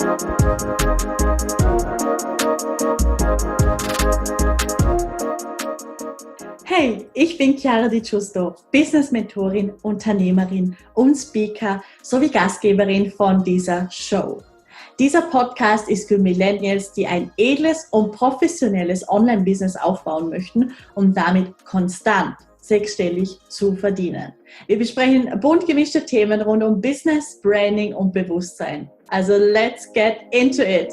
Hey, ich bin Chiara Di Giusto, Business-Mentorin, Unternehmerin und Speaker sowie Gastgeberin von dieser Show. Dieser Podcast ist für Millennials, die ein edles und professionelles Online-Business aufbauen möchten, um damit konstant sechsstellig zu verdienen. Wir besprechen bunt gemischte Themen rund um Business, Branding und Bewusstsein. Also let's get into it!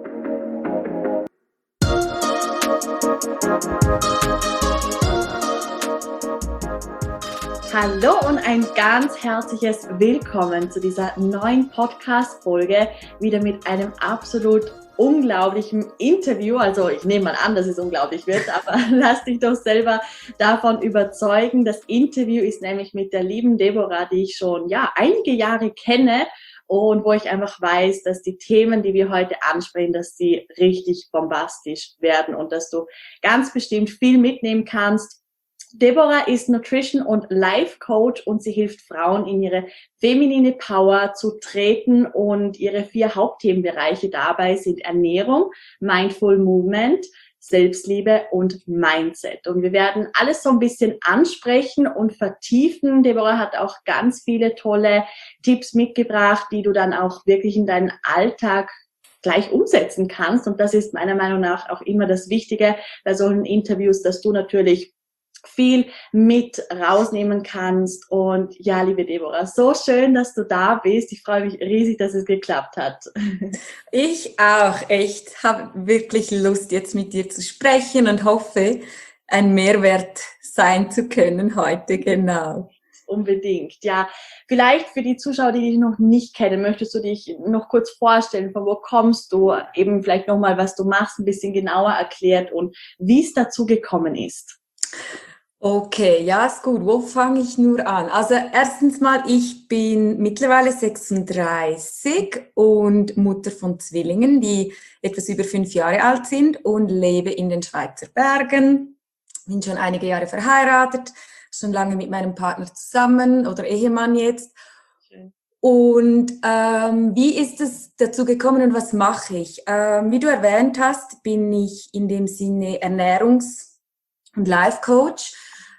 Hallo und ein ganz herzliches Willkommen zu dieser neuen Podcast-Folge, wieder mit einem absolut unglaublichen Interview. Also ich nehme mal an, dass es unglaublich wird, aber lass dich doch selber davon überzeugen. Das Interview ist nämlich mit der lieben Deborah, die ich schon einige Jahre kenne und wo ich einfach weiß, dass die Themen, die wir heute ansprechen, dass sie richtig bombastisch werden und dass du ganz bestimmt viel mitnehmen kannst. Deborah ist Nutrition- und Life-Coach und sie hilft Frauen in ihre feminine Power zu treten und ihre 4 Hauptthemenbereiche dabei sind Ernährung, Mindful Movement, Selbstliebe und Mindset. Und wir werden alles so ein bisschen ansprechen und vertiefen. Deborah hat auch ganz viele tolle Tipps mitgebracht, die du dann auch wirklich in deinen Alltag gleich umsetzen kannst. Und das ist meiner Meinung nach auch immer das Wichtige bei solchen Interviews, dass du natürlich viel mit rausnehmen kannst. Und ja, liebe Deborah, so schön, dass du da bist. Ich freue mich riesig, dass es geklappt hat. Ich auch, echt. Habe wirklich Lust, jetzt mit dir zu sprechen und hoffe, ein Mehrwert sein zu können heute, genau. Unbedingt, ja. Vielleicht für die Zuschauer, die dich noch nicht kennen, möchtest du dich noch kurz vorstellen, von wo kommst du, eben vielleicht nochmal, was du machst, ein bisschen genauer erklärt und wie es dazu gekommen ist. Okay, ja, ist gut. Wo fange ich nur an? Also erstens mal, ich bin mittlerweile 36 und Mutter von Zwillingen, die etwas über 5 Jahre alt sind und lebe in den Schweizer Bergen. Bin schon einige Jahre verheiratet, schon lange mit meinem Partner zusammen oder Ehemann jetzt. Schön. Und wie ist es dazu gekommen und was mache ich? Wie du erwähnt hast, bin ich in dem Sinne Ernährungs- und Life-Coach.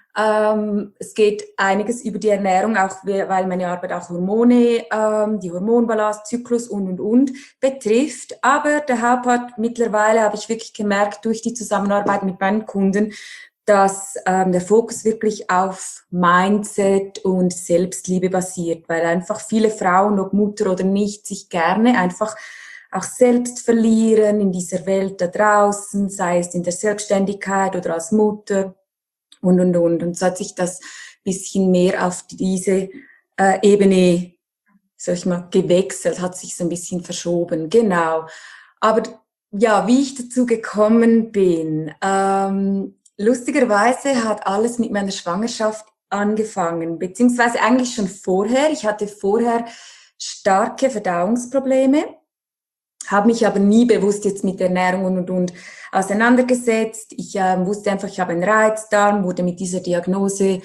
Es geht einiges über die Ernährung, auch weil meine Arbeit auch Hormone, die Hormonbalance, Zyklus und betrifft. Aber der Hauptpart mittlerweile habe ich wirklich gemerkt durch die Zusammenarbeit mit meinen Kunden, dass der Fokus wirklich auf Mindset und Selbstliebe basiert, weil einfach viele Frauen, ob Mutter oder nicht, sich gerne einfach auch selbst verlieren in dieser Welt da draußen, sei es in der Selbstständigkeit oder als Mutter und. Und so hat sich das bisschen mehr auf diese Ebene, sag ich mal, gewechselt, hat sich so ein bisschen verschoben, genau. Aber ja, wie ich dazu gekommen bin, lustigerweise hat alles mit meiner Schwangerschaft angefangen, beziehungsweise eigentlich schon vorher. Ich hatte vorher starke Verdauungsprobleme, habe mich aber nie bewusst jetzt mit Ernährung und auseinandergesetzt. Ich wusste einfach, ich habe einen Reizdarm, wurde mit dieser Diagnose,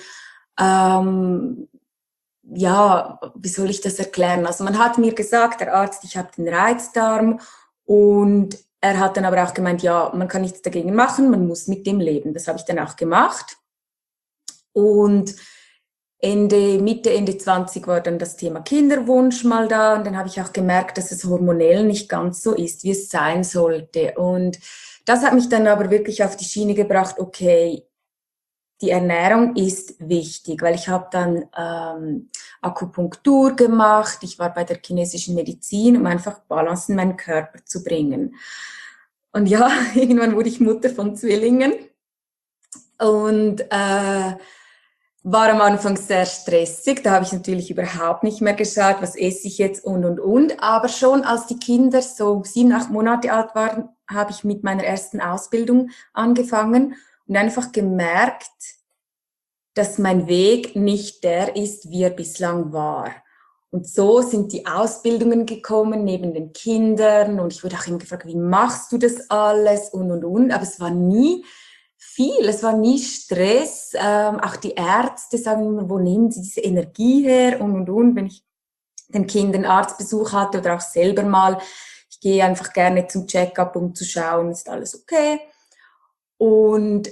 wie soll ich das erklären? Also man hat mir gesagt, der Arzt, ich habe den Reizdarm und er hat dann aber auch gemeint, ja, man kann nichts dagegen machen, man muss mit dem leben. Das habe ich dann auch gemacht. Und Mitte, Ende 20 war dann das Thema Kinderwunsch mal da und dann habe ich auch gemerkt, dass es hormonell nicht ganz so ist, wie es sein sollte. Und das hat mich dann aber wirklich auf die Schiene gebracht, okay, die Ernährung ist wichtig, weil ich habe dann Akupunktur gemacht, ich war bei der chinesischen Medizin, um einfach Balance in meinen Körper zu bringen. Und ja, irgendwann wurde ich Mutter von Zwillingen und war am Anfang sehr stressig, da habe ich natürlich überhaupt nicht mehr geschaut, was esse ich jetzt und. Aber schon als die Kinder so 7, 8 Monate alt waren, habe ich mit meiner ersten Ausbildung angefangen und einfach gemerkt, dass mein Weg nicht der ist, wie er bislang war. Und so sind die Ausbildungen gekommen neben den Kindern und ich wurde auch immer gefragt, wie machst du das alles und. Aber es war nie viel, es war nie Stress. Auch die Ärzte sagen immer, wo nehmen sie diese Energie her und. Wenn ich den Kindern Arztbesuch hatte oder auch selber mal, ich ich gehe einfach gerne zum Check-up, um zu schauen, ist alles okay. Und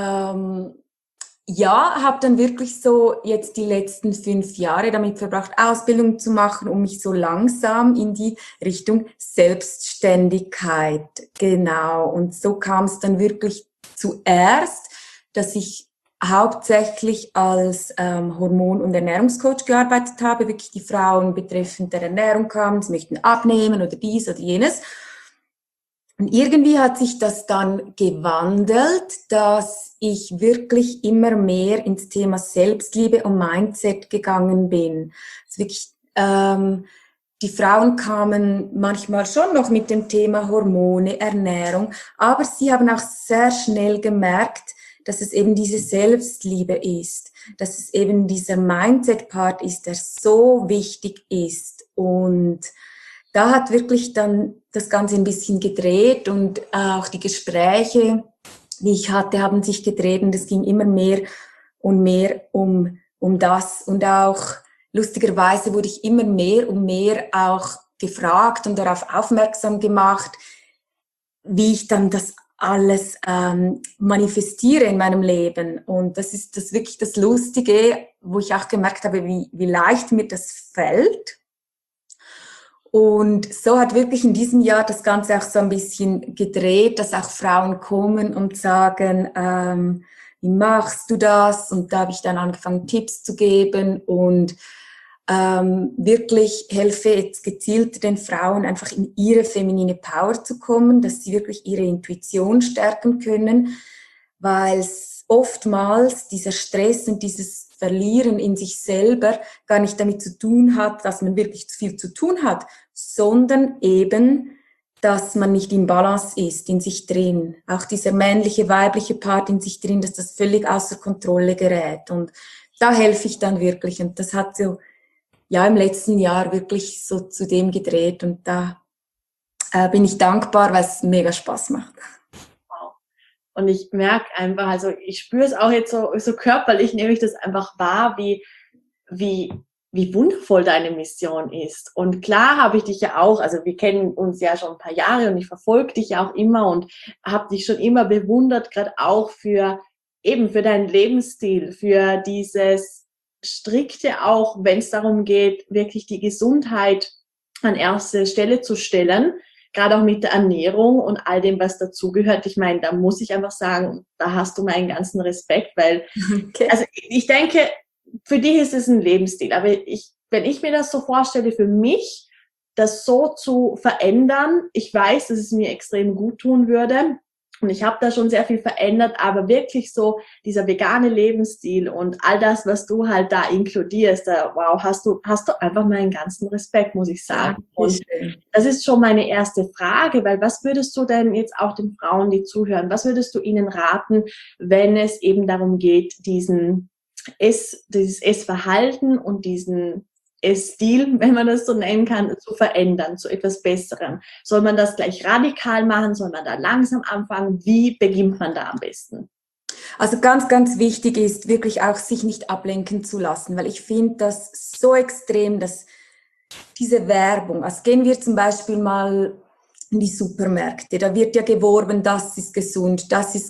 ja, habe dann wirklich so jetzt die letzten 5 Jahre damit verbracht, Ausbildung zu machen, um mich so langsam in die Richtung Selbstständigkeit, genau. Und so kam es dann wirklich zuerst, dass ich hauptsächlich als Hormon- und Ernährungscoach gearbeitet habe, wirklich die Frauen betreffend der Ernährung kamen, sie möchten abnehmen oder dies oder jenes. Und irgendwie hat sich das dann gewandelt, dass ich wirklich immer mehr ins Thema Selbstliebe und Mindset gegangen bin. Also wirklich, die Frauen kamen manchmal schon noch mit dem Thema Hormone, Ernährung, aber sie haben auch sehr schnell gemerkt, dass es eben diese Selbstliebe ist, dass es eben dieser Mindset-Part ist, der so wichtig ist. Und da hat wirklich dann das Ganze ein bisschen gedreht und auch die Gespräche, die ich hatte, haben sich gedreht und es ging immer mehr und mehr um das. Und auch lustigerweise wurde ich immer mehr und mehr auch gefragt und darauf aufmerksam gemacht, wie ich dann das alles manifestiere in meinem Leben. Und das ist das wirklich das Lustige, wo ich auch gemerkt habe, wie leicht mir das fällt. Und so hat wirklich in diesem Jahr das Ganze auch so ein bisschen gedreht, dass auch Frauen kommen und sagen, wie machst du das? Und da habe ich dann angefangen, Tipps zu geben und wirklich helfe jetzt gezielt den Frauen einfach in ihre feminine Power zu kommen, dass sie wirklich ihre Intuition stärken können, weil es oftmals dieser Stress und dieses Verlieren in sich selber gar nicht damit zu tun hat, dass man wirklich zu viel zu tun hat, sondern eben, dass man nicht im Balance ist, in sich drin. Auch dieser männliche, weibliche Part in sich drin, dass das völlig außer Kontrolle gerät. Und da helfe ich dann wirklich. Und das hat so, ja, im letzten Jahr wirklich so zu dem gedreht. Und da bin ich dankbar, weil es mega Spaß macht. Und ich merke einfach, also ich spüre es auch jetzt so körperlich, nehme ich das einfach wahr, wie wundervoll deine Mission ist. Und klar habe ich dich ja auch, also wir kennen uns ja schon ein paar Jahre und ich verfolge dich ja auch immer und habe dich schon immer bewundert, gerade auch für deinen Lebensstil, für dieses Strikte auch, wenn es darum geht, wirklich die Gesundheit an erste Stelle zu stellen. Gerade auch mit der Ernährung und all dem, was dazugehört. Ich meine, da muss ich einfach sagen, da hast du meinen ganzen Respekt, weil, Okay. also ich denke, für dich ist es ein Lebensstil. Aber wenn ich mir das so vorstelle, für mich, das so zu verändern, ich weiß, dass es mir extrem gut tun würde. Und ich habe da schon sehr viel verändert, aber wirklich so dieser vegane Lebensstil und all das, was du halt da inkludierst, wow, hast du einfach meinen ganzen Respekt, muss ich sagen. Und das ist schon meine erste Frage, weil was würdest du denn jetzt auch den Frauen, die zuhören, was würdest du ihnen raten, wenn es eben darum geht, dieses Essverhalten und diesen Essstil, wenn man das so nennen kann, zu verändern, zu etwas Besserem? Soll man das gleich radikal machen? Soll man da langsam anfangen? Wie beginnt man da am besten? Also ganz, ganz wichtig ist wirklich auch, sich nicht ablenken zu lassen, weil ich finde das so extrem, dass diese Werbung, also gehen wir zum Beispiel mal in die Supermärkte, da wird ja geworben, das ist gesund,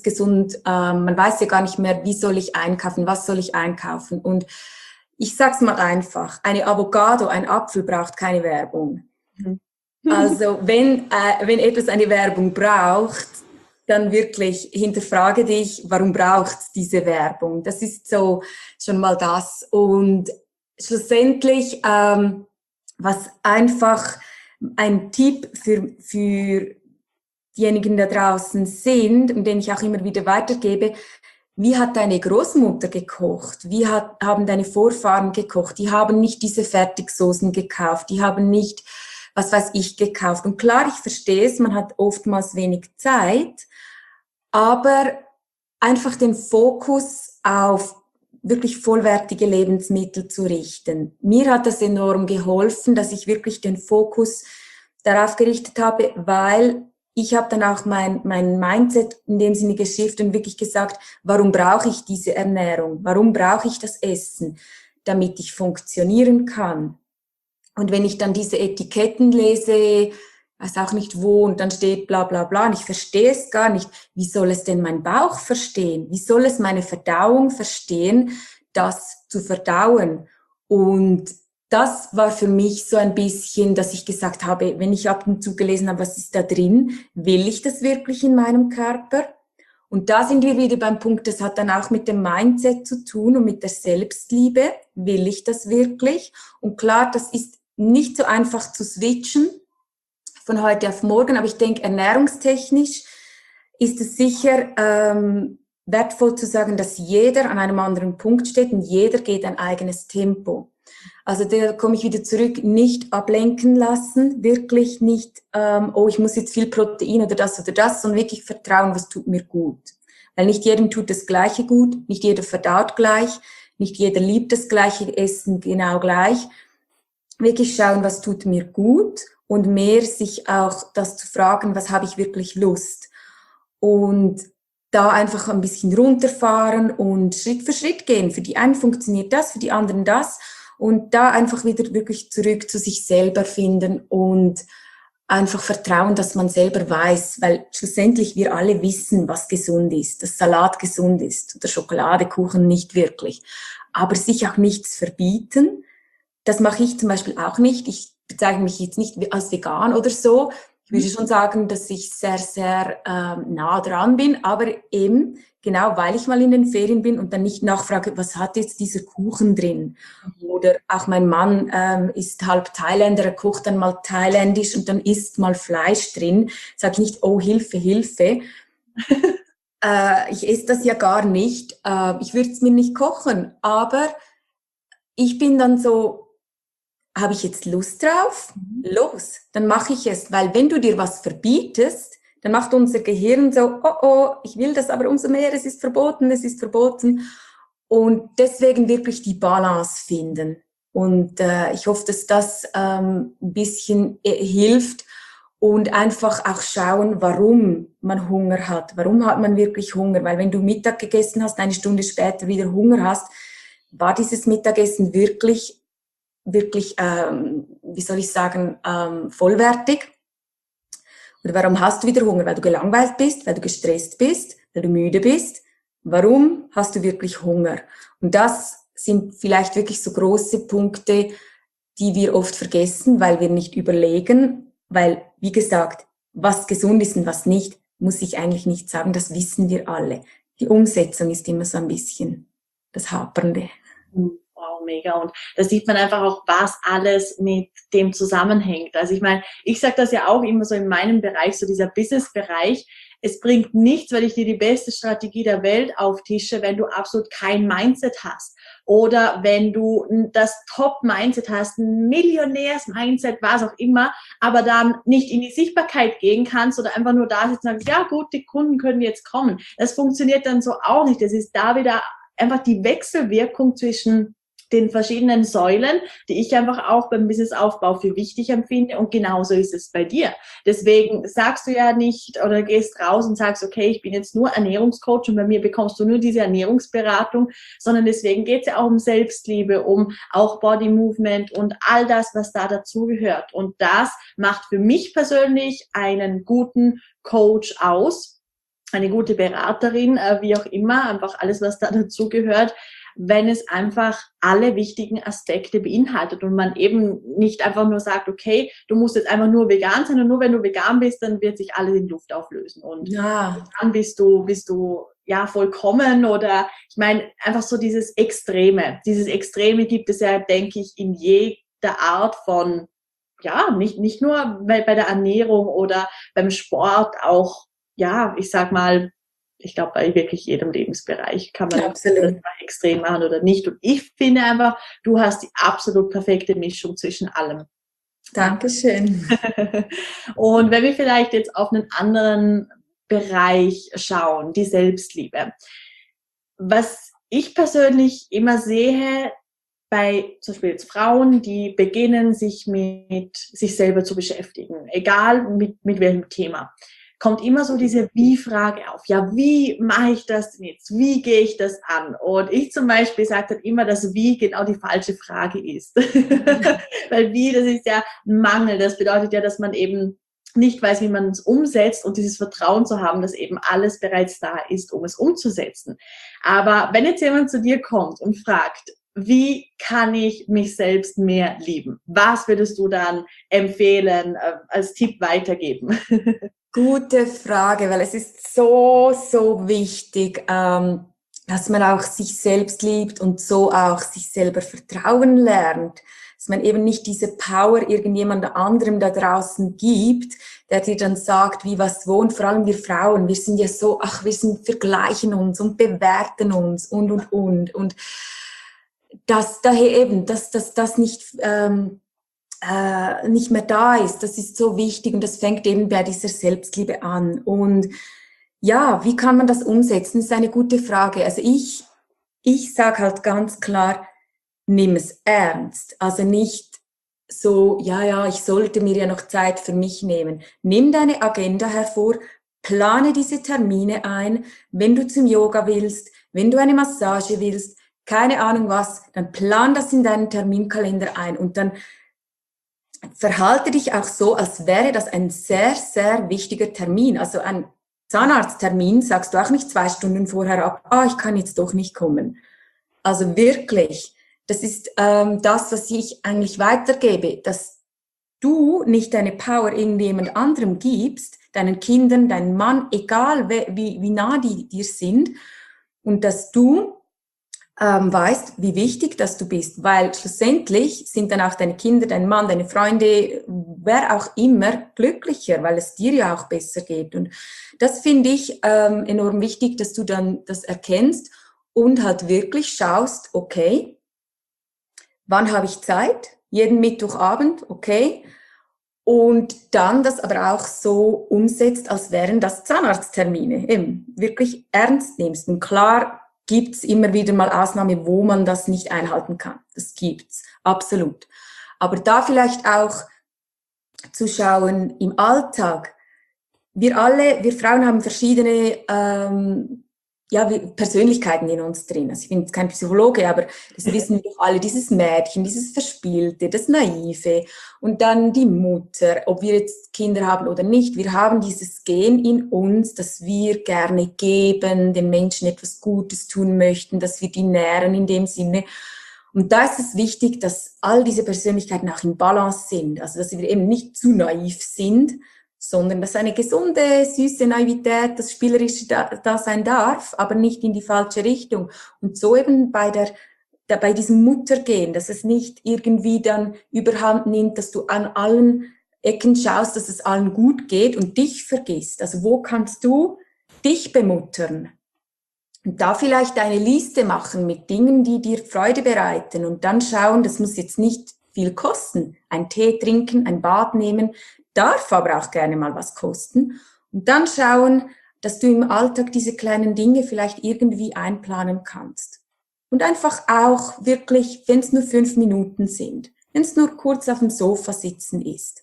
man weiß ja gar nicht mehr, wie soll ich einkaufen, was soll ich einkaufen. Und ich sag's mal einfach, eine Avocado, ein Apfel braucht keine Werbung. Also wenn etwas eine Werbung braucht, dann wirklich hinterfrage dich, warum braucht diese Werbung? Das ist so schon mal das. Und schlussendlich, was einfach ein Tipp für diejenigen da draußen sind und den ich auch immer wieder weitergebe: Wie hat deine Großmutter gekocht? Haben deine Vorfahren gekocht? Die haben nicht diese Fertigsoßen gekauft. Die haben nicht, was weiß ich, gekauft. Und klar, ich verstehe es, man hat oftmals wenig Zeit, aber einfach den Fokus auf wirklich vollwertige Lebensmittel zu richten. Mir hat das enorm geholfen, dass ich wirklich den Fokus darauf gerichtet habe, weil ich habe dann auch mein Mindset in dem Sinne geschiftet und wirklich gesagt, warum brauche ich diese Ernährung? Warum brauche ich das Essen? Damit ich funktionieren kann. Und wenn ich dann diese Etiketten lese, weiß auch nicht wo und dann steht bla bla bla und ich verstehe es gar nicht. Wie soll es denn mein Bauch verstehen? Wie soll es meine Verdauung verstehen, das zu verdauen? Und das war für mich so ein bisschen, dass ich gesagt habe, wenn ich ab und zu gelesen habe, was ist da drin, will ich das wirklich in meinem Körper? Und da sind wir wieder beim Punkt, das hat dann auch mit dem Mindset zu tun und mit der Selbstliebe. Will ich das wirklich? Und klar, das ist nicht so einfach zu switchen von heute auf morgen, aber ich denke, ernährungstechnisch ist es sicher wertvoll zu sagen, dass jeder an einem anderen Punkt steht und jeder geht ein eigenes Tempo. Also da komme ich wieder zurück, nicht ablenken lassen, wirklich nicht, oh, ich muss jetzt viel Protein oder das, sondern wirklich vertrauen, was tut mir gut. Weil nicht jedem tut das Gleiche gut, nicht jeder verdaut gleich, nicht jeder liebt das gleiche Essen genau gleich. Wirklich schauen, was tut mir gut und mehr sich auch das zu fragen, was habe ich wirklich Lust. Und da einfach ein bisschen runterfahren und Schritt für Schritt gehen. Für die einen funktioniert das, für die anderen das. Und da einfach wieder wirklich zurück zu sich selber finden und einfach vertrauen, dass man selber weiß, weil schlussendlich wir alle wissen, was gesund ist, dass Salat gesund ist oder Schokoladekuchen nicht wirklich. Aber sich auch nichts verbieten, das mache ich zum Beispiel auch nicht. Ich bezeichne mich jetzt nicht als vegan oder so. Ich würde schon sagen, dass ich sehr, sehr nah dran bin, aber eben genau, weil ich mal in den Ferien bin und dann nicht nachfrage, was hat jetzt dieser Kuchen drin? Oder auch mein Mann ist halb Thailänder, er kocht dann mal thailändisch und dann isst mal Fleisch drin. Sage ich nicht, oh Hilfe, Hilfe. Ich esse das ja gar nicht. Ich würde es mir nicht kochen, aber ich bin dann so, habe ich jetzt Lust drauf? Los, dann mache ich es. Weil wenn du dir was verbietest, dann macht unser Gehirn so, oh oh, ich will das, aber umso mehr, es ist verboten, es ist verboten. Und deswegen wirklich die Balance finden. Und ich hoffe, dass das ein bisschen hilft und einfach auch schauen, warum man Hunger hat. Warum hat man wirklich Hunger? Weil wenn du Mittag gegessen hast, eine Stunde später wieder Hunger hast, war dieses Mittagessen wirklich, wie soll ich sagen, vollwertig? Oder warum hast du wieder Hunger? Weil du gelangweilt bist, weil du gestresst bist, weil du müde bist. Warum hast du wirklich Hunger? Und das sind vielleicht wirklich so große Punkte, die wir oft vergessen, weil wir nicht überlegen, weil, wie gesagt, was gesund ist und was nicht, muss ich eigentlich nicht sagen, das wissen wir alle. Die Umsetzung ist immer so ein bisschen das Hapernde. Wow, mega. Und da sieht man einfach auch, was alles mit dem zusammenhängt. Also ich meine, ich sage das ja auch immer so in meinem Bereich, so dieser Business-Bereich. Es bringt nichts, wenn ich dir die beste Strategie der Welt auftische, wenn du absolut kein Mindset hast. Oder wenn du das Top-Mindset hast, ein Millionärs-Mindset, was auch immer, aber dann nicht in die Sichtbarkeit gehen kannst oder einfach nur da sitzen und sagst, ja gut, die Kunden können jetzt kommen. Das funktioniert dann so auch nicht. Das ist da wieder einfach die Wechselwirkung zwischen den verschiedenen Säulen, die ich einfach auch beim Businessaufbau für wichtig empfinde, und genauso ist es bei dir. Deswegen sagst du ja nicht oder gehst raus und sagst, okay, ich bin jetzt nur Ernährungscoach und bei mir bekommst du nur diese Ernährungsberatung, sondern deswegen geht es ja auch um Selbstliebe, um auch Body Movement und all das, was da dazugehört. Und das macht für mich persönlich einen guten Coach aus, eine gute Beraterin, wie auch immer, einfach alles, was da dazugehört, wenn es einfach alle wichtigen Aspekte beinhaltet und man eben nicht einfach nur sagt, okay, du musst jetzt einfach nur vegan sein und nur wenn du vegan bist, dann wird sich alles in Luft auflösen und dann bist du ja vollkommen, oder ich meine, einfach so dieses Extreme gibt es ja, denke ich, in jeder Art von, ja, nicht nur bei der Ernährung oder beim Sport, auch, ja, ich sag mal, ich glaube, bei wirklich jedem Lebensbereich kann man das mal extrem machen oder nicht. Und ich finde einfach, du hast die absolut perfekte Mischung zwischen allem. Dankeschön. Und wenn wir vielleicht jetzt auf einen anderen Bereich schauen, die Selbstliebe. Was ich persönlich immer sehe, bei zum Beispiel jetzt Frauen, die beginnen, sich mit sich selber zu beschäftigen, egal mit welchem Thema, kommt immer so diese Wie-Frage auf. Ja, wie mache ich das denn jetzt? Wie gehe ich das an? Und ich zum Beispiel sage dann immer, dass Wie genau die falsche Frage ist. Weil Wie, das ist ja ein Mangel. Das bedeutet ja, dass man eben nicht weiß, wie man es umsetzt und dieses Vertrauen zu haben, dass eben alles bereits da ist, um es umzusetzen. Aber wenn jetzt jemand zu dir kommt und fragt, wie kann ich mich selbst mehr lieben? Was würdest du dann empfehlen, als Tipp weitergeben? Gute Frage, weil es ist so, so wichtig, dass man auch sich selbst liebt und so auch sich selber vertrauen lernt. Dass man eben nicht diese Power irgendjemand anderem da draußen gibt, der dir dann sagt, wie was wo. Und vor allem wir Frauen, wir sind ja so, vergleichen uns und bewerten uns und. Und dass daher eben, dass das nicht mehr da ist, das ist so wichtig und das fängt eben bei dieser Selbstliebe an. Und ja, wie kann man das umsetzen? Das ist eine gute Frage. Also ich sage halt ganz klar, nimm es ernst. Also nicht so, ja, ich sollte mir ja noch Zeit für mich nehmen. Nimm deine Agenda hervor, plane diese Termine ein. Wenn du zum Yoga willst, wenn du eine Massage willst, keine Ahnung was, dann plan das in deinen Terminkalender ein und dann verhalte dich auch so, als wäre das ein sehr, sehr wichtiger Termin. Also ein Zahnarzttermin sagst du auch nicht 2 Stunden vorher ab, ich kann jetzt doch nicht kommen. Also wirklich, das ist das, was ich eigentlich weitergebe, dass du nicht deine Power irgendjemand anderem gibst, deinen Kindern, deinem Mann, egal wie nah die dir sind, und dass du weißt, wie wichtig dass du bist, weil schlussendlich sind dann auch deine Kinder, dein Mann, deine Freunde, wer auch immer glücklicher, weil es dir ja auch besser geht. Und das finde ich enorm wichtig, dass du dann das erkennst und halt wirklich schaust, okay, wann habe ich Zeit? Jeden Mittwochabend, okay. Und dann das aber auch so umsetzt, als wären das Zahnarzttermine, eben wirklich ernst nimmst. Und klar gibt's immer wieder mal Ausnahmen, wo man das nicht einhalten kann. Das gibt's, absolut. Aber da vielleicht auch zu schauen im Alltag. Wir Frauen haben verschiedene Persönlichkeiten in uns drin. Also ich bin jetzt kein Psychologe, aber das wissen wir doch alle. Dieses Mädchen, dieses Verspielte, das Naive und dann die Mutter, ob wir jetzt Kinder haben oder nicht. Wir haben dieses Gen in uns, dass wir gerne geben, den Menschen etwas Gutes tun möchten, dass wir die nähren in dem Sinne. Und da ist es wichtig, dass all diese Persönlichkeiten auch in Balance sind. Also dass wir eben nicht zu naiv sind, sondern dass eine gesunde, süße Naivität, das Spielerische da sein darf, aber nicht in die falsche Richtung. Und so eben bei diesem Muttergehen, dass es nicht irgendwie dann überhand nimmt, dass du an allen Ecken schaust, dass es allen gut geht und dich vergisst. Also wo kannst du dich bemuttern? Und da vielleicht eine Liste machen mit Dingen, die dir Freude bereiten und dann schauen, das muss jetzt nicht viel kosten. Ein Tee trinken, ein Bad nehmen, darf aber auch gerne mal was kosten. Und dann schauen, dass du im Alltag diese kleinen Dinge vielleicht irgendwie einplanen kannst. Und einfach auch wirklich, wenn es nur 5 Minuten sind, wenn es nur kurz auf dem Sofa sitzen ist.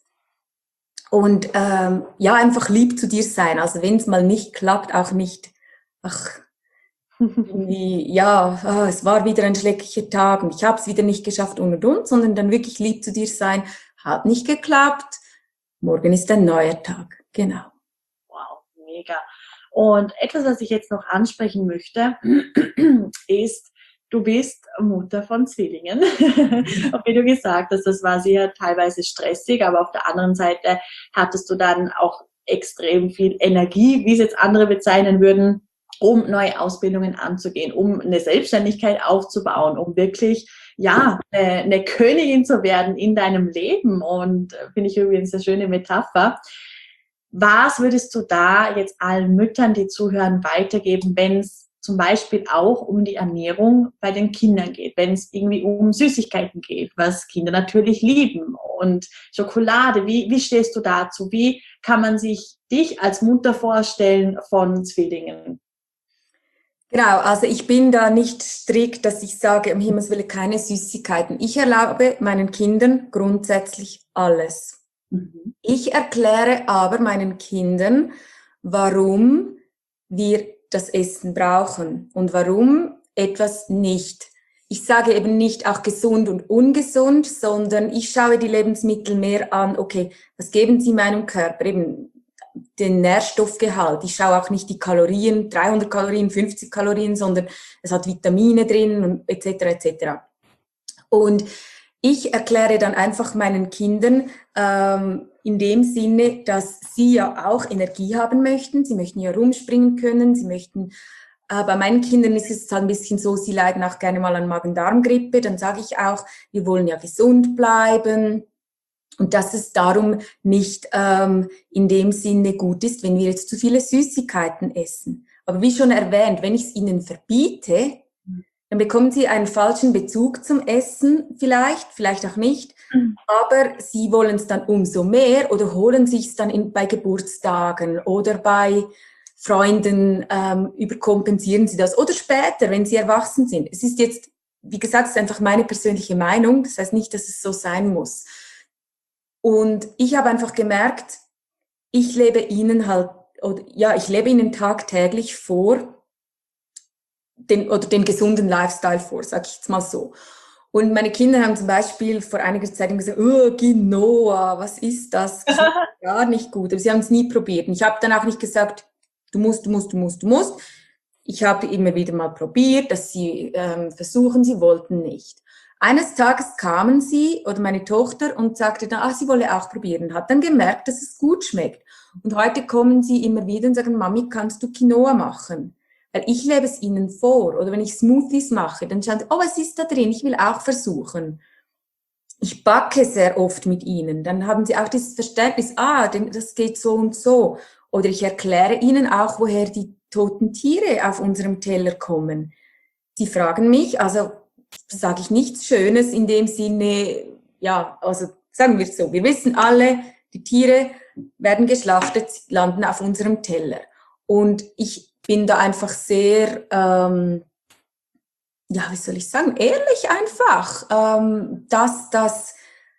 Und einfach lieb zu dir sein. Also wenn es mal nicht klappt, auch nicht, es war wieder ein schrecklicher Tag und ich habe es wieder nicht geschafft und, sondern dann wirklich lieb zu dir sein, hat nicht geklappt. Morgen ist ein neuer Tag, genau. Wow, mega. Und etwas, was ich jetzt noch ansprechen möchte, ist, du bist Mutter von Zwillingen. Auch wie du gesagt hast, das war sehr teilweise stressig, aber auf der anderen Seite hattest du dann auch extrem viel Energie, wie es jetzt andere bezeichnen würden, um neue Ausbildungen anzugehen, um eine Selbstständigkeit aufzubauen, um wirklich eine Königin zu werden in deinem Leben. Und finde ich übrigens eine schöne Metapher. Was würdest du da jetzt allen Müttern, die zuhören, weitergeben, wenn es zum Beispiel auch um die Ernährung bei den Kindern geht, wenn es irgendwie um Süßigkeiten geht, was Kinder natürlich lieben und Schokolade, wie stehst du dazu? Wie kann man sich dich als Mutter vorstellen von Zwillingen? Genau, also ich bin da nicht strikt, dass ich sage, um Himmels Willen keine Süßigkeiten. Ich erlaube meinen Kindern grundsätzlich alles. Mhm. Ich erkläre aber meinen Kindern, warum wir das Essen brauchen und warum etwas nicht. ich sage eben nicht auch gesund und ungesund, sondern ich schaue die Lebensmittel mehr an, okay, was geben sie meinem Körper? Eben den Nährstoffgehalt. Ich schaue auch nicht die Kalorien, 300 Kalorien, 50 Kalorien, sondern es hat Vitamine drin und etc. etc. Und ich erkläre dann einfach meinen Kindern in dem Sinne, dass sie ja auch Energie haben möchten. Sie möchten ja rumspringen können. Sie möchten, bei meinen Kindern ist es halt ein bisschen so, sie leiden auch gerne mal an Magen-Darm-Grippe. Dann sage ich auch, wir wollen ja gesund bleiben. Und dass es darum nicht in dem Sinne gut ist, wenn wir jetzt zu viele Süßigkeiten essen. Aber wie schon erwähnt, wenn ich es ihnen verbiete, dann bekommen sie einen falschen Bezug zum Essen vielleicht auch nicht. Aber sie wollen es dann umso mehr oder holen sich es dann bei Geburtstagen oder bei Freunden, überkompensieren sie das. Oder später, wenn sie erwachsen sind. Es ist jetzt, wie gesagt, es ist einfach meine persönliche Meinung. Das heißt nicht, dass es so sein muss. Und ich habe einfach gemerkt, ich lebe ihnen tagtäglich den gesunden Lifestyle vor, sag ich jetzt mal so. Und meine Kinder haben zum Beispiel vor einiger Zeit gesagt, Quinoa, was ist das? Das ist gar nicht gut. Aber sie haben es nie probiert. Und ich habe dann auch nicht gesagt, du musst. Ich habe immer wieder mal probiert, dass sie versuchen, sie wollten nicht. Eines Tages kamen sie, oder meine Tochter, und sagte dann, sie wolle auch probieren. Hat dann gemerkt, dass es gut schmeckt. Und heute kommen sie immer wieder und sagen, Mami, kannst du Quinoa machen? Weil ich lebe es ihnen vor. Oder wenn ich Smoothies mache, dann schauen sie, was ist da drin? Ich will auch versuchen. Ich backe sehr oft mit ihnen. Dann haben sie auch dieses Verständnis, das geht so und so. Oder ich erkläre ihnen auch, woher die toten Tiere auf unserem Teller kommen. Sie fragen mich, also sage ich nichts Schönes in dem Sinne, also sagen wir es so, wir wissen alle, die Tiere werden geschlachtet, landen auf unserem Teller. Und ich bin da einfach sehr, wie soll ich sagen, ehrlich einfach, dass das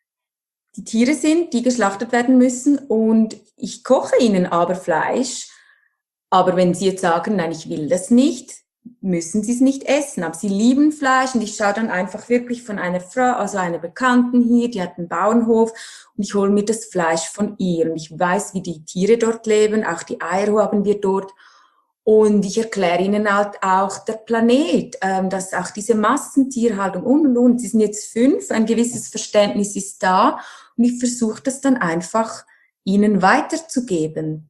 die Tiere sind, die geschlachtet werden müssen und ich koche ihnen aber Fleisch. Aber wenn sie jetzt sagen, nein, ich will das nicht, müssen sie es nicht essen. Aber sie lieben Fleisch und ich schaue dann einfach wirklich von einer Frau, also einer Bekannten hier, die hat einen Bauernhof und ich hole mir das Fleisch von ihr. Und ich weiß, wie die Tiere dort leben, auch die Eier haben wir dort. Und ich erkläre ihnen halt auch der Planet, dass auch diese Massentierhaltung und. Sie sind jetzt 5, ein gewisses Verständnis ist da und ich versuche das dann einfach ihnen weiterzugeben.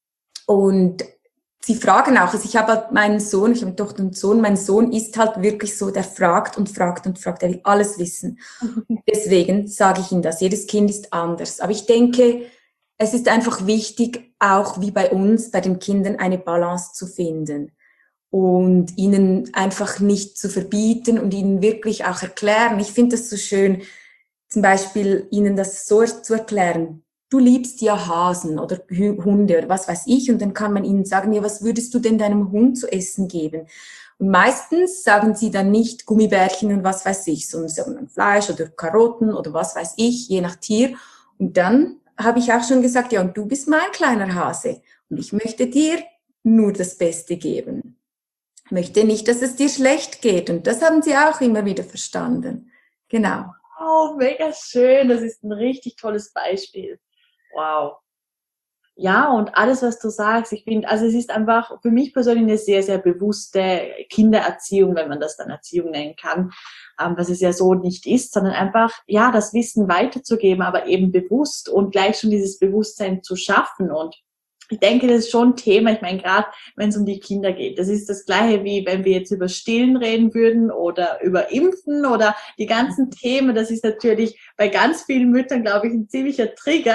Und sie fragen auch, also ich habe halt meinen Sohn, ich habe eine Tochter und Sohn, mein Sohn ist halt wirklich so, der fragt und fragt und fragt, er will alles wissen. Deswegen sage ich ihm das, jedes Kind ist anders. Aber ich denke, es ist einfach wichtig, auch wie bei uns, bei den Kindern eine Balance zu finden und ihnen einfach nicht zu verbieten und ihnen wirklich auch erklären. Ich finde das so schön, zum Beispiel ihnen das so zu erklären. Du liebst ja Hasen oder Hunde oder was weiß ich und dann kann man ihnen sagen, ja, was würdest du denn deinem Hund zu essen geben? Und meistens sagen sie dann nicht Gummibärchen und was weiß ich, sondern sagen dann Fleisch oder Karotten oder was weiß ich, je nach Tier. Und dann habe ich auch schon gesagt, ja, und du bist mein kleiner Hase und ich möchte dir nur das Beste geben. Ich möchte nicht, dass es dir schlecht geht und das haben sie auch immer wieder verstanden. Genau. Oh, mega schön, das ist ein richtig tolles Beispiel. Wow. Ja, und alles, was du sagst, ich finde, also es ist einfach für mich persönlich eine sehr, sehr bewusste Kindererziehung, wenn man das dann Erziehung nennen kann, was es ja so nicht ist, sondern einfach, ja, das Wissen weiterzugeben, aber eben bewusst und gleich schon dieses Bewusstsein zu schaffen. Und ich denke, das ist schon ein Thema, ich meine, gerade wenn es um die Kinder geht, das ist das Gleiche wie wenn wir jetzt über Stillen reden würden oder über Impfen oder die ganzen Themen, das ist natürlich bei ganz vielen Müttern, glaube ich, ein ziemlicher Trigger.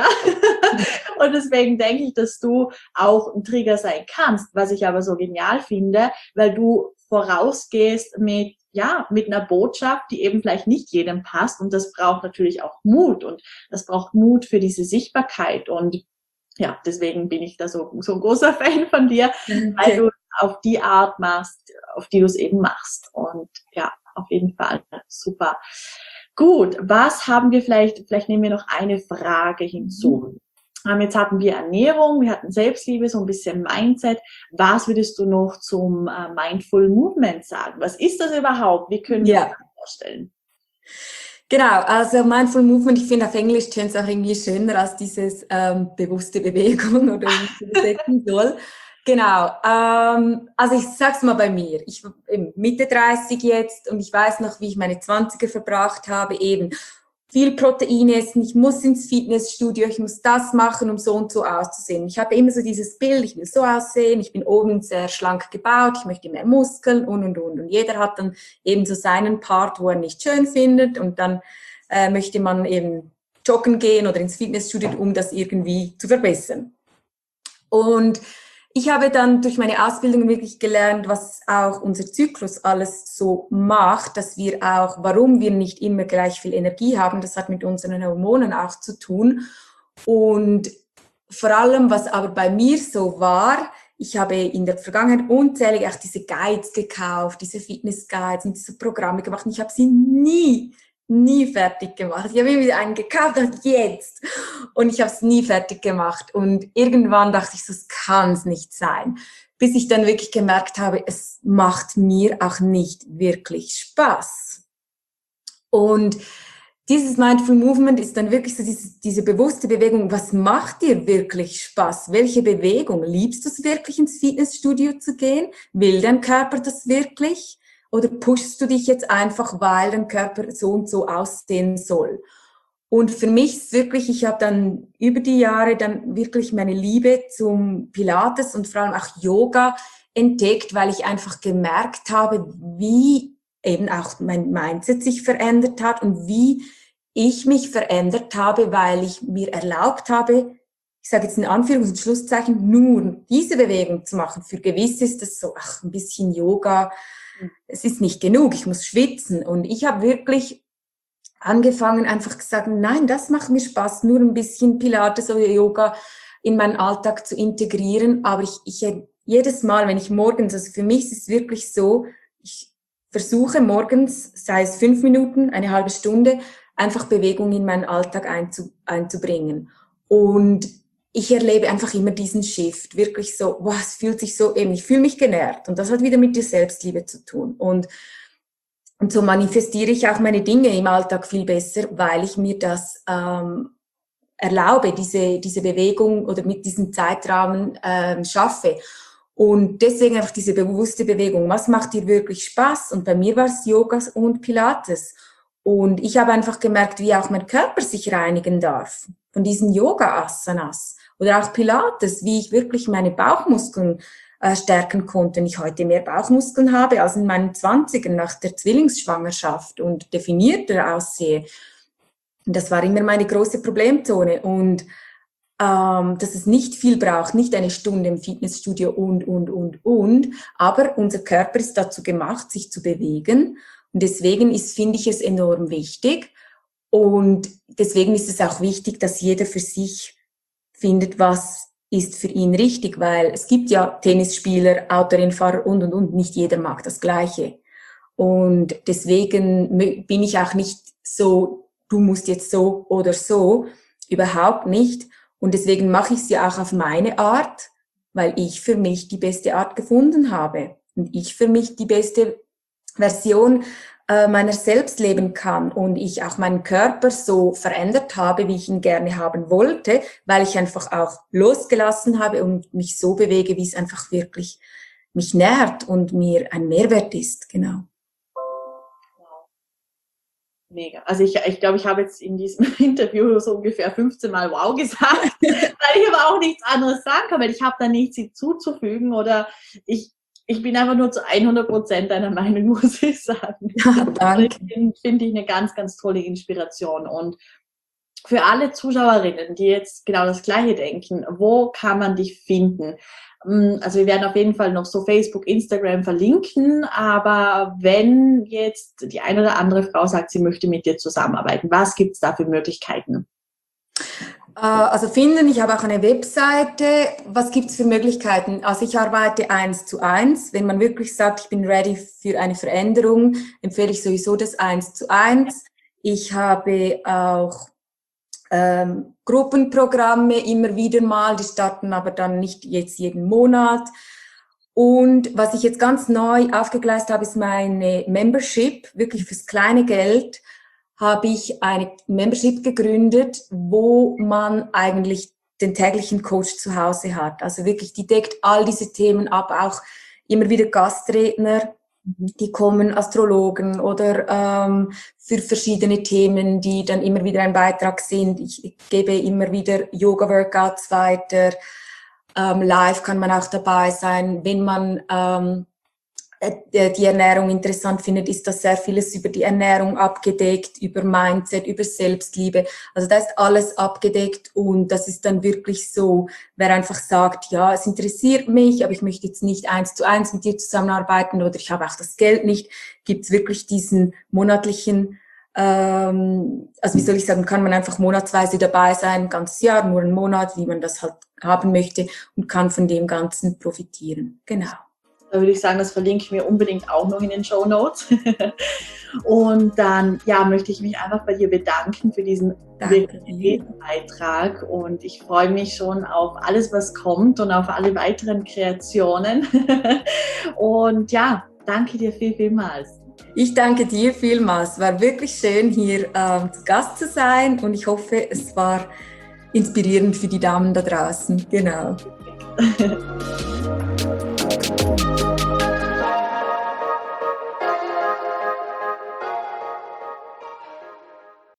Und deswegen denke ich, dass du auch ein Trigger sein kannst, was ich aber so genial finde, weil du vorausgehst mit einer Botschaft, die eben vielleicht nicht jedem passt und das braucht natürlich auch Mut und das braucht Mut für diese Sichtbarkeit und ja, deswegen bin ich da so ein großer Fan von dir, weil du auf die Art machst, auf die du es eben machst. Und ja, auf jeden Fall super. Gut, was haben wir vielleicht nehmen wir noch eine Frage hinzu. Jetzt hatten wir Ernährung, wir hatten Selbstliebe, so ein bisschen Mindset. Was würdest du noch zum Mindful Movement sagen? Was ist das überhaupt? Wie können wir das vorstellen? Genau, also Mindful Movement, ich finde auf Englisch tönt es auch irgendwie schöner als dieses bewusste Bewegung oder wie ich es übersetzen soll. Genau, also ich sag's mal bei mir, ich bin Mitte 30 jetzt und ich weiß noch, wie ich meine 20er verbracht habe, eben viel Protein essen, ich muss ins Fitnessstudio, ich muss das machen, um so und so auszusehen. Ich habe immer so dieses Bild, ich will so aussehen, ich bin oben sehr schlank gebaut, ich möchte mehr Muskeln und. Und jeder hat dann eben so seinen Part, wo er nicht schön findet und dann möchte man eben joggen gehen oder ins Fitnessstudio, um das irgendwie zu verbessern. Und ich habe dann durch meine Ausbildung wirklich gelernt, was auch unser Zyklus alles so macht, dass wir auch, warum wir nicht immer gleich viel Energie haben, das hat mit unseren Hormonen auch zu tun. Und vor allem, was aber bei mir so war, ich habe in der Vergangenheit unzählige auch diese Guides gekauft, diese Fitness-Guides und diese Programme gemacht und ich habe sie nie fertig gemacht. Ich habe immer wieder einen gekauft, dachte jetzt. Und ich habe es nie fertig gemacht. Und irgendwann dachte ich, das kann es nicht sein. Bis ich dann wirklich gemerkt habe, es macht mir auch nicht wirklich Spaß. Und dieses Mindful Movement ist dann wirklich so diese bewusste Bewegung. Was macht dir wirklich Spaß? Welche Bewegung? Liebst du es wirklich, ins Fitnessstudio zu gehen? Will dein Körper das wirklich? Oder pushst du dich jetzt einfach, weil dein Körper so und so aussehen soll? Und für mich ist wirklich, ich habe dann über die Jahre dann wirklich meine Liebe zum Pilates und vor allem auch Yoga entdeckt, weil ich einfach gemerkt habe, wie eben auch mein Mindset sich verändert hat und wie ich mich verändert habe, weil ich mir erlaubt habe, ich sage jetzt in Anführungs- und Schlusszeichen, nur diese Bewegung zu machen. Für gewisse ist das so, ein bisschen Yoga, es ist nicht genug, ich muss schwitzen. Und ich habe wirklich angefangen, einfach gesagt, nein, das macht mir Spaß, nur ein bisschen Pilates oder Yoga in meinen Alltag zu integrieren. Aber ich jedes Mal, wenn ich morgens, also für mich ist es wirklich so, ich versuche morgens, sei es 5 Minuten, eine halbe Stunde, einfach Bewegung in meinen Alltag einzubringen. Und ich erlebe einfach immer diesen Shift, wirklich so, wow, es fühlt sich so eben, ich fühle mich genährt. Und das hat wieder mit der Selbstliebe zu tun. Und so manifestiere ich auch meine Dinge im Alltag viel besser, weil ich mir das erlaube, diese Bewegung oder mit diesem Zeitrahmen schaffe. Und deswegen einfach diese bewusste Bewegung. Was macht dir wirklich Spaß? Und bei mir war es Yoga und Pilates. Und ich habe einfach gemerkt, wie auch mein Körper sich reinigen darf von diesen Yoga-Asanas. Oder auch Pilates, wie ich wirklich meine Bauchmuskeln stärken konnte. Und ich heute mehr Bauchmuskeln habe als in meinen 20ern nach der Zwillingsschwangerschaft und definierter aussehe. Und das war immer meine große Problemzone. Und dass es nicht viel braucht, nicht eine Stunde im Fitnessstudio und. Aber unser Körper ist dazu gemacht, sich zu bewegen. Und deswegen finde ich es enorm wichtig. Und deswegen ist es auch wichtig, dass jeder für sich findet, was ist für ihn richtig, weil es gibt ja Tennisspieler, Autorennfahrer und. Nicht jeder mag das Gleiche. Und deswegen bin ich auch nicht so, du musst jetzt so oder so, überhaupt nicht. Und deswegen mache ich es ja auch auf meine Art, weil ich für mich die beste Art gefunden habe. Und ich für mich die beste Version meiner selbst leben kann und ich auch meinen Körper so verändert habe, wie ich ihn gerne haben wollte, weil ich einfach auch losgelassen habe und mich so bewege, wie es einfach wirklich mich nährt und mir ein Mehrwert ist, genau. Mega. Also ich glaube, ich habe jetzt in diesem Interview so ungefähr 15 Mal wow gesagt, weil ich aber auch nichts anderes sagen kann, weil ich habe da nichts hinzuzufügen oder ich bin einfach nur zu 100% deiner Meinung, muss ich sagen. Ja, danke. Finde ich eine ganz, ganz tolle Inspiration. Und für alle Zuschauerinnen, die jetzt genau das Gleiche denken, wo kann man dich finden? Also wir werden auf jeden Fall noch so Facebook, Instagram verlinken, aber wenn jetzt die eine oder andere Frau sagt, sie möchte mit dir zusammenarbeiten, was gibt's da für Möglichkeiten? Also finden, ich habe auch eine Webseite. Was gibt's für Möglichkeiten? Also ich arbeite 1:1. Wenn man wirklich sagt, ich bin ready für eine Veränderung, empfehle ich sowieso das 1:1. Ich habe auch Gruppenprogramme immer wieder mal, die starten aber dann nicht jetzt jeden Monat. Und was ich jetzt ganz neu aufgegleist habe, ist meine Membership. Wirklich fürs kleine Geld habe ich eine Membership gegründet, wo man eigentlich den täglichen Coach zu Hause hat. Also wirklich, die deckt all diese Themen ab, auch immer wieder Gastredner, die kommen, Astrologen oder für verschiedene Themen, die dann immer wieder ein Beitrag sind. Ich gebe immer wieder Yoga-Workouts weiter. Live kann man auch dabei sein. Wenn man die Ernährung interessant findet, ist das sehr vieles über die Ernährung abgedeckt, über Mindset, über Selbstliebe. Also da ist alles abgedeckt und das ist dann wirklich so, wer einfach sagt, ja, es interessiert mich, aber ich möchte jetzt nicht 1:1 mit dir zusammenarbeiten oder ich habe auch das Geld nicht, gibt's wirklich diesen monatlichen, also wie soll ich sagen, kann man einfach monatsweise dabei sein, ein ganzes Jahr, nur einen Monat, wie man das halt haben möchte und kann von dem Ganzen profitieren. Genau. Da würde ich sagen, das verlinke ich mir unbedingt auch noch in den Shownotes. Und dann möchte ich mich einfach bei dir bedanken für diesen Beitrag und ich freue mich schon auf alles, was kommt und auf alle weiteren Kreationen. Und danke dir vielmals. Ich danke dir vielmals. War wirklich schön, hier zu Gast zu sein und ich hoffe, es war inspirierend für die Damen da draußen. Genau.